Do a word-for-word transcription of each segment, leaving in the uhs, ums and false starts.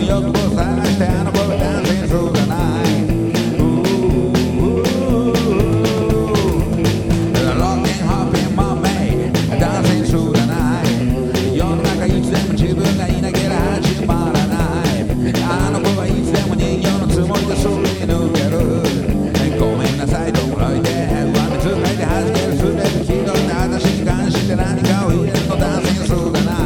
欲を探してあの子がダンシングするじゃない。Rockin' hoppin' mermaidダンシングするじゃない。世の中いつでも自分がいなければ始まらない。あの子はいつでも人形のつもりですり抜ける。ごめんなさいともらいて上目遣いで弾けるすべてひどいな私に関して何かを入れるのダンシングするじゃない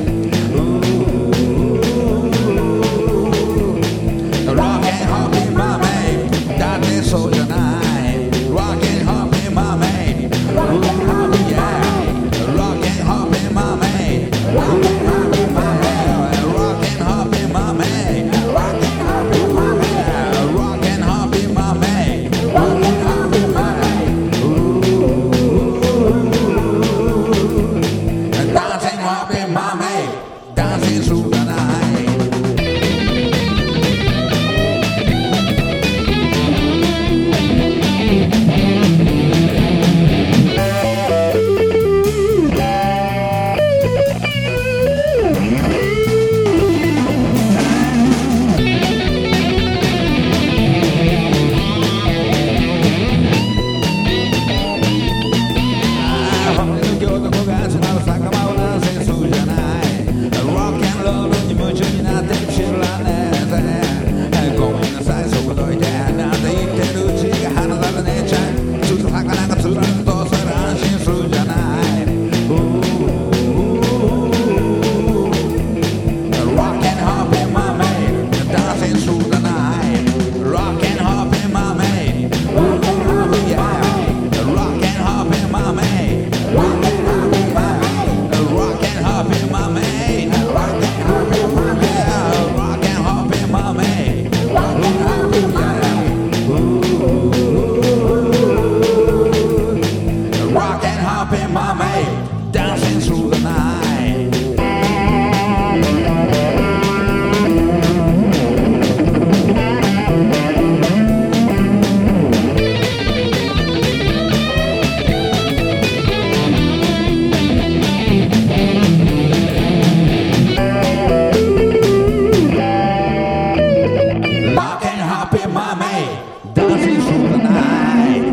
。Rockin' hoppin' mermaidだってそうじゃない。Rockin' hoppin' mermaid yeah Rockin' hoppin' mermaid Rockin' hoppin' mermaid Rockin' hoppin' mermaid Rockin' hoppin' mermaid Rockin' hoppin' mermaid Rockin' hoppin' mermaid Dancing hoppin' mermaid Dancing through the night. Dancing through the night. Rockin' hoppin' mermaid, dancing through the night.